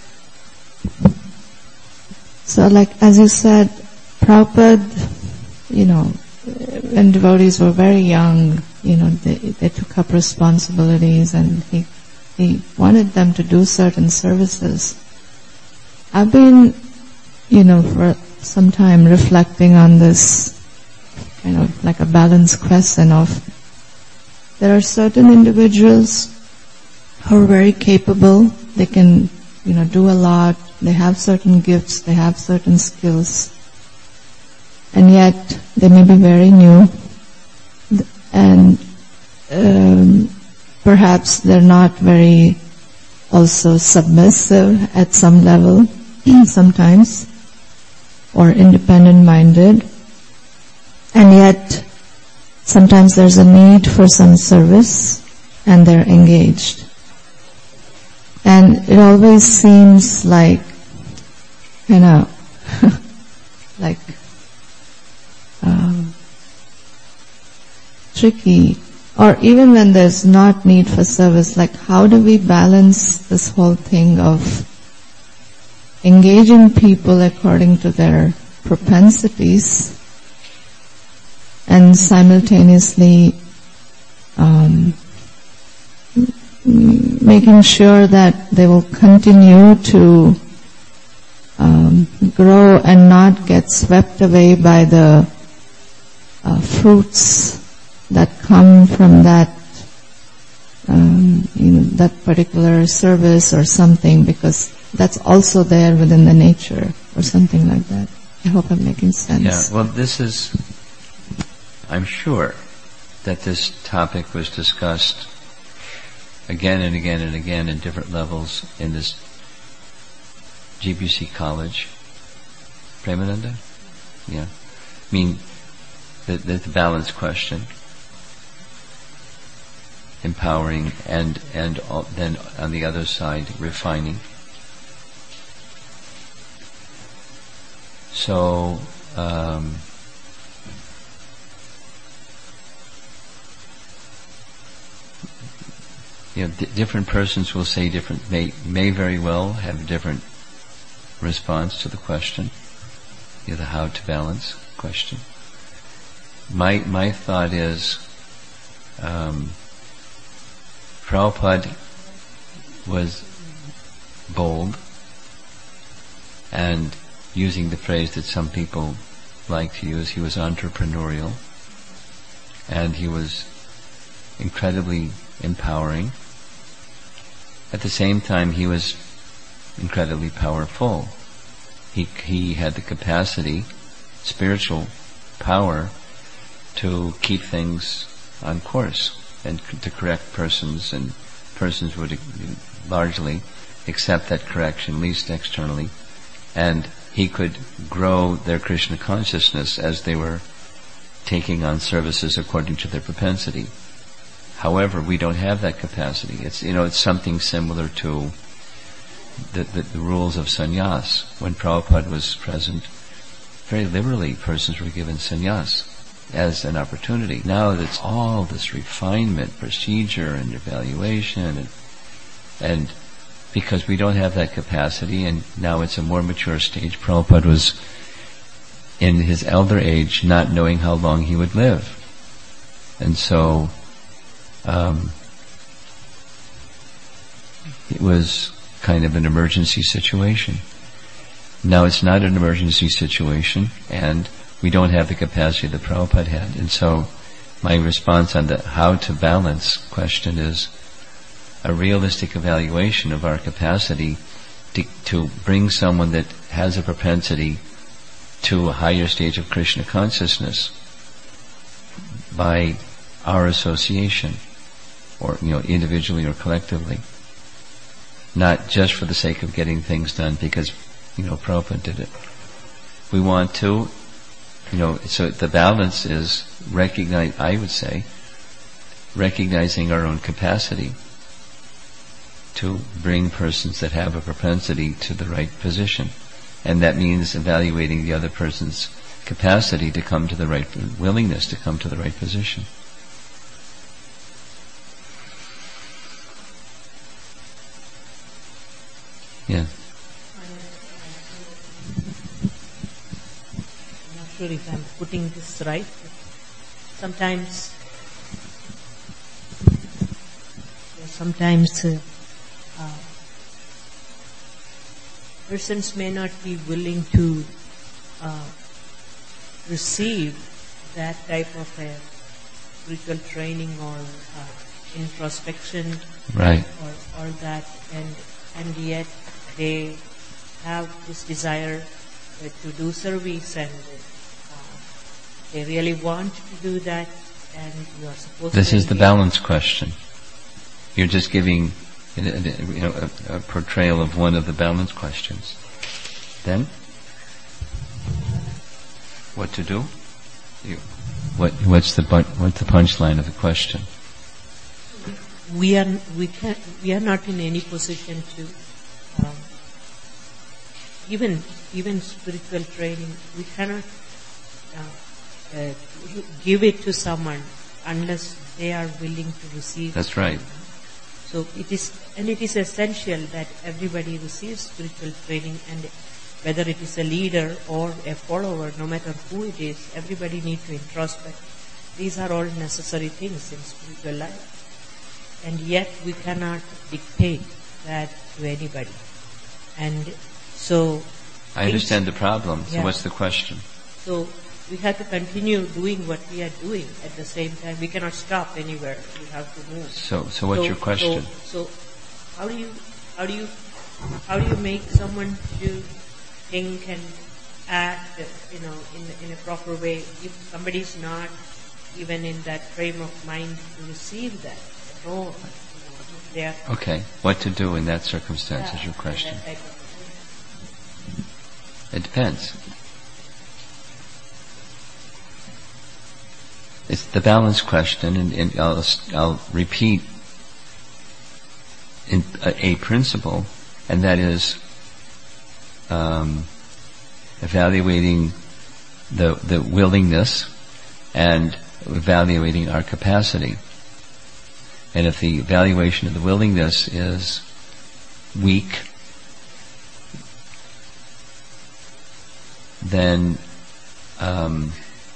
So, like, as you said, Prabhupada, you know, when devotees were very young, you know, they, they took up responsibilities, and he, he wanted them to do certain services. I've been, you know, for some time reflecting on this, kind of like a balanced question of, there are certain individuals who are very capable, they can, you know, do a lot, they have certain gifts, they have certain skills, and yet they may be very new, and um, perhaps they're not very also submissive at some level sometimes, or independent-minded, and yet sometimes there's a need for some service and they're engaged. And it always seems like, you know, like um, tricky, or even when there's not need for service, like how do we balance this whole thing of engaging people according to their propensities and simultaneously um, making sure that they will continue to um, grow and not get swept away by the uh, fruits that come from that um, you know, that particular service or something, because that's also there within the nature or something like that. I hope I'm making sense. Yeah, well, this is, I'm sure that this topic was discussed again and again and again in different levels in this G B C college. Premananda? Yeah. I mean, the, the, the balance question. Empowering and, and all, then on the other side, refining. So, um, you know, d- different persons will say different, may, may very well have a different response to the question, you know, the how to balance question. My, my thought is, um, Prabhupada was bold, and using the phrase that some people like to use, he was entrepreneurial, and he was incredibly empowering. At the same time, he was incredibly powerful. He he had the capacity, spiritual power, to keep things on course and to correct persons, and persons would largely accept that correction, at least externally, and he could grow their Krishna consciousness as they were taking on services according to their propensity. However, we don't have that capacity. It's, you know, it's something similar to the, the, the rules of sannyas. When Prabhupada was present, very liberally persons were given sannyas as an opportunity. Now that's all this refinement, procedure, and evaluation, and, and because we don't have that capacity, and now it's a more mature stage. Prabhupada was in his elder age, not knowing how long he would live. And so um, it was kind of an emergency situation. Now it's not an emergency situation, and we don't have the capacity that Prabhupada had. And so my response on the how to balance question is a realistic evaluation of our capacity to, to bring someone that has a propensity to a higher stage of Krishna consciousness by our association, or, you know, individually or collectively. Not just for the sake of getting things done because, you know, Prabhupada did it. We want to, you know, so the balance is recognize, I would say, recognizing our own capacity to bring persons that have a propensity to the right position. And that means evaluating the other person's capacity to come to the right, willingness to come to the right position. Yeah. I'm not sure if I'm putting this right. Sometimes, sometimes uh, uh, persons may not be willing to uh, receive that type of a spiritual training or uh, introspection, right, or, or that, and and yet they have this desire uh, to do service, and uh, they really want to do that, and you are supposed this to... This is the balance question. You're just giving, you know, a, a portrayal of one of the balance questions. Then, what to do? You, what, what's the what's the punchline of the question? We are we can we are not in any position to um, even even spiritual training. We cannot uh, uh, give it to someone unless they are willing to receive. That's right. So it is, and it is essential that everybody receives spiritual training, and whether it is a leader or a follower, no matter who it is, everybody needs to introspect. These are all necessary things in spiritual life. And yet we cannot dictate that to anybody. And so... I understand the problem. So yeah. What's the question? So we have to continue doing what we are doing at the same time. We cannot stop anywhere. We have to move. So, so what's so, your question? So, so how do you, how do you, how do you make someone to think and act, you know, in in a proper way if somebody is not even in that frame of mind to receive that at all? You know, okay, what to do in that circumstance yeah, is your question. It depends. It's the balance question, and, and I'll, I'll repeat in a, a principle, and that is um, evaluating the the willingness and evaluating our capacity. And if the evaluation of the willingness is weak, then um,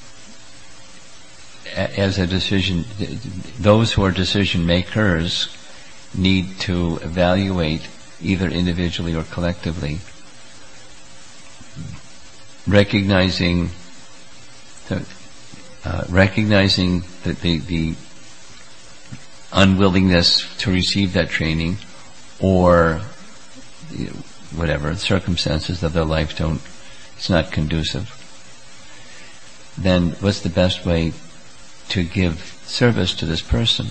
as a decision, those who are decision makers need to evaluate either individually or collectively, recognizing the, uh, recognizing the, the, the unwillingness to receive that training, or you know, whatever the circumstances of their life don't, it's not conducive. Then what's the best way to give service to this person?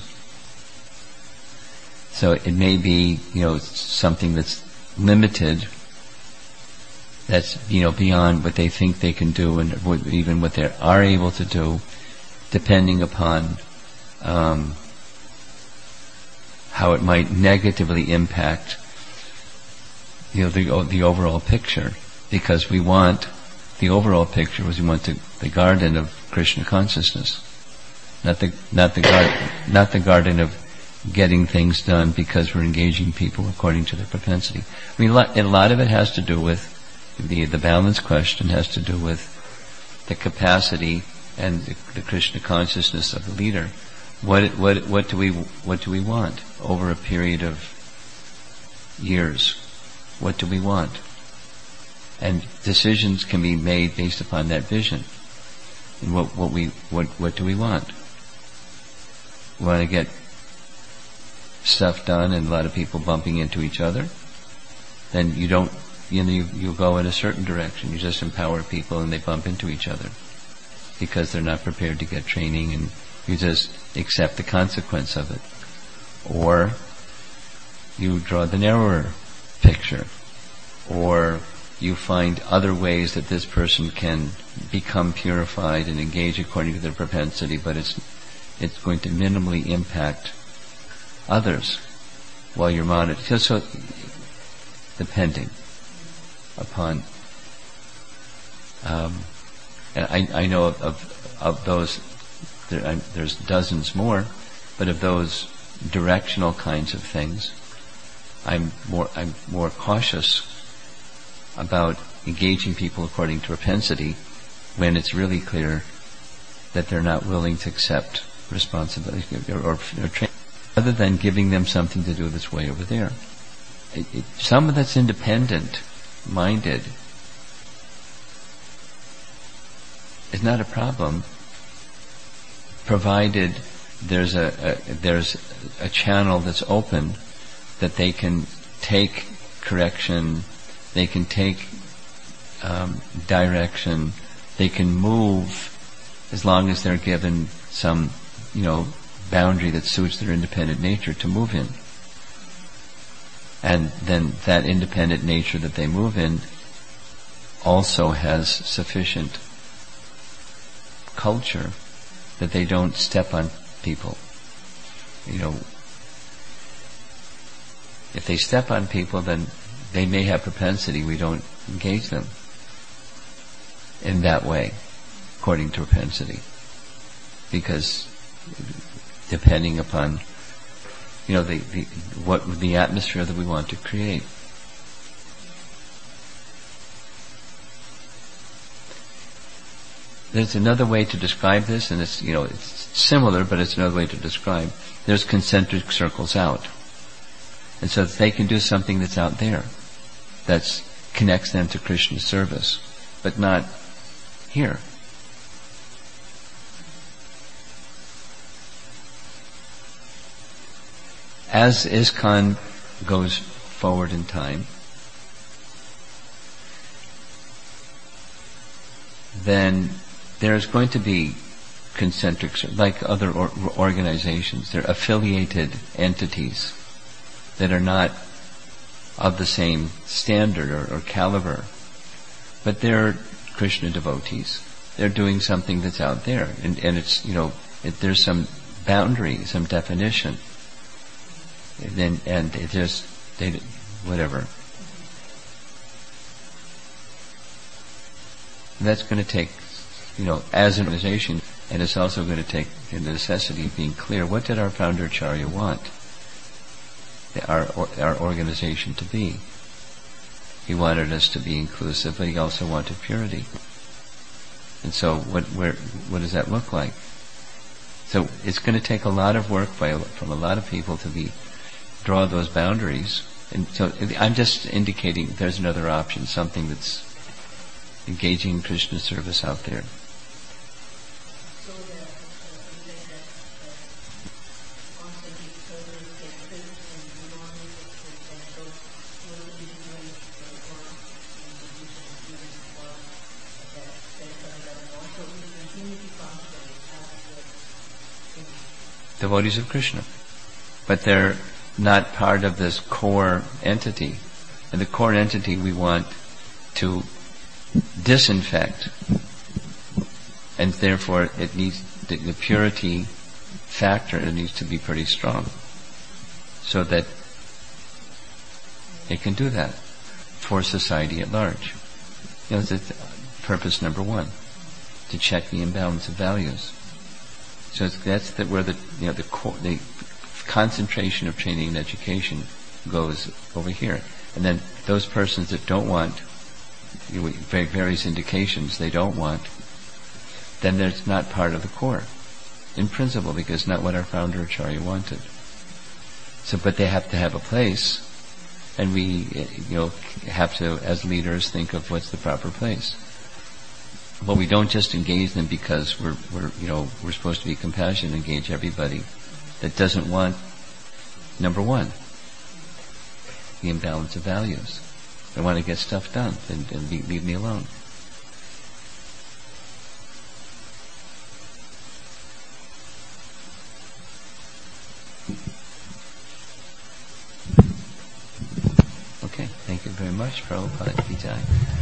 So it may be, you know, something that's limited, that's, you know, beyond what they think they can do, and what, even what they are able to do, depending upon um, how it might negatively impact, you know, the the overall picture. Because we want, the overall picture was we want the, the garden of Krishna consciousness, not the not the garden not the garden of getting things done because we're engaging people according to their propensity. I mean, a lot, a lot of it has to do with the the balance question has to do with the capacity and the, the Krishna consciousness of the leader. What what what do we what do we want over a period of years? What do we want? And decisions can be made based upon that vision. And what what we what what do we want? We want to get stuff done and a lot of people bumping into each other. Then you don't you know you, you go in a certain direction. You just empower people and they bump into each other because they're not prepared to get training, and you just accept the consequence of it. Or you draw the narrower picture, or you find other ways that this person can become purified and engage according to their propensity, but it's it's going to minimally impact others while you're monitoring. Just so, depending upon, um, and I, I know of, of, of those, there, I, there's dozens more, but of those directional kinds of things, I'm more I'm more cautious about engaging people according to propensity when it's really clear that they're not willing to accept responsibility or, or, or train, other than giving them something to do that's way over there. It, it, someone that's independent-minded is not a problem, provided there's a, a there's a channel that's open that they can take correction, they can take um, direction, they can move as long as they're given some, you know, boundary that suits their independent nature to move in. And then that independent nature that they move in also has sufficient culture that they don't step on people. You know, if they step on people, then they may have propensity. We don't engage them in that way, according to propensity, because depending upon, you know, the, the what the atmosphere that we want to create. There's another way to describe this, and it's, you know, it's similar, but it's another way to describe. There's concentric circles out. And so that they can do something that's out there, that connects them to Krishna's service, but not here. As ISKCON goes forward in time, then there's going to be concentric, like other or, organizations, they're affiliated entities that are not of the same standard or, or caliber, but they're Krishna devotees. They're doing something that's out there, and, and it's, you know, it, there's some boundary, some definition, and then and it just they whatever. And that's going to take, you know, as an organization, and it's also going to take the necessity of being clear. What did our founder Acharya want our our organization to be? He wanted us to be inclusive, but he also wanted purity. And so, what where what does that look like? So it's going to take a lot of work by from a lot of people to be draw those boundaries. And so I'm just indicating there's another option, something that's engaging in Krishna service out there. Devotees of Krishna, but they're not part of this core entity. And the core entity we want to disinfect, and therefore it needs the, the purity factor. It needs to be pretty strong, so that it can do that for society at large. You know, that's purpose number one, to check the imbalance of values. So it's, that's the, where the you know the, co- the concentration of training and education goes over here, and then those persons that don't want, you know, various indications they don't want then it's not part of the core, in principle, because not what our founder Acharya wanted. So, but they have to have a place, and we, you know, have to, as leaders, think of what's the proper place. But we don't just engage them because we're, we're, you know, we're supposed to be compassionate, engage everybody that doesn't want, number one, the imbalance of values. They want to get stuff done, and, and leave, leave me alone. Okay, thank you very much, Prabhupada Ki Jai.